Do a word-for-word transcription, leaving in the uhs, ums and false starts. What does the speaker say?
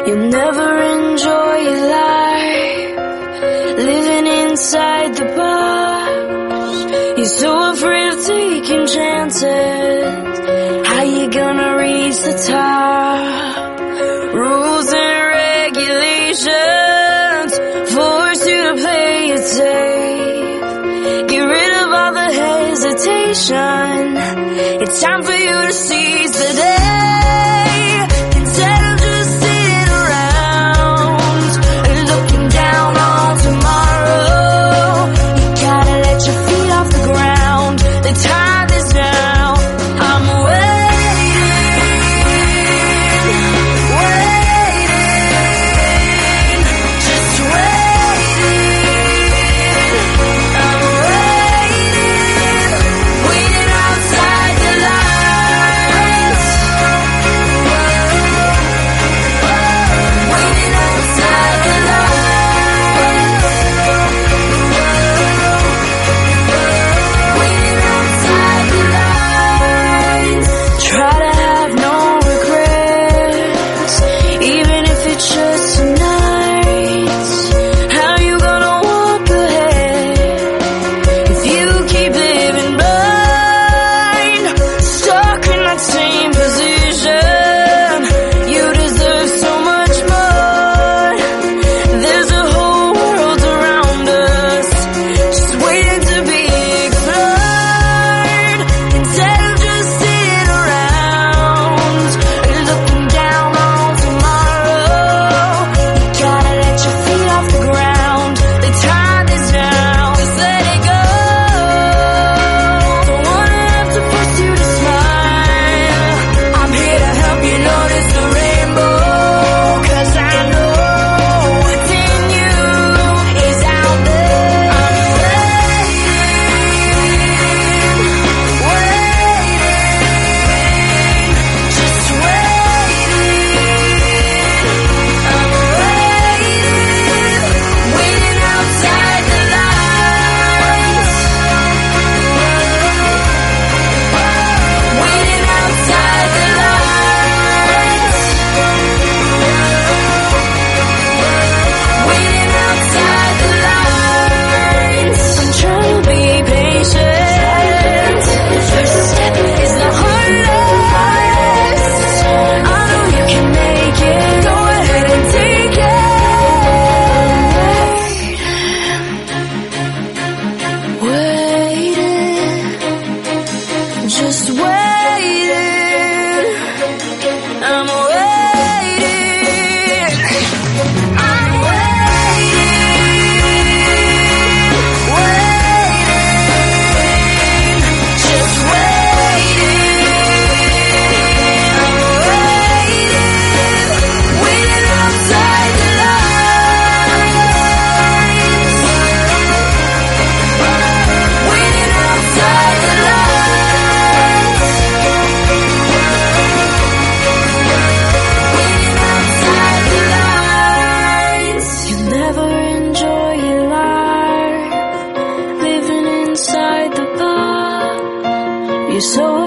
You'll never enjoy your life living inside the box. You're so afraid of taking chances. How you gonna reach the top? Rules and regulations force you to play it safe. Get rid of all the hesitation. It's time for you to seize the day. Instead of just sitting around looking down on tomorrow, you gotta let your feet off the ground. The time is now. I'm waiting, waiting, just waiting. I'm waiting, waiting outside the lines. Waiting outside the lines. Waiting outside the lines. Try to have no regrets, even if it's just tonight. How you gonna walk ahead if you keep living blind? Stuck in that same position. You deserve so much more. There's a whole world around us, just waiting to be explored. Instead of just sitting around looking down on tomorrow, you gotta let your feet off the ground. The time is now. Just let it go. Don't wanna have to force you to smile. I'm here to help you notice the rainbow, 'cause I know what's in you is out there. I'm waiting, waiting, just waiting. I'm waiting, waiting outside the lines. Waiting outside the lines. Waiting outside the lines. I'm trying to be patient. First step is the hardest. I know you can make it. Go ahead and take it. Waiting, just waiting. I'm waiting. I'm waiting, waiting, just waiting. I'm waiting, waiting outside the lines. Waiting outside the lines. Waiting outside the lines. You'll never enjoy your life living inside the bar. You're so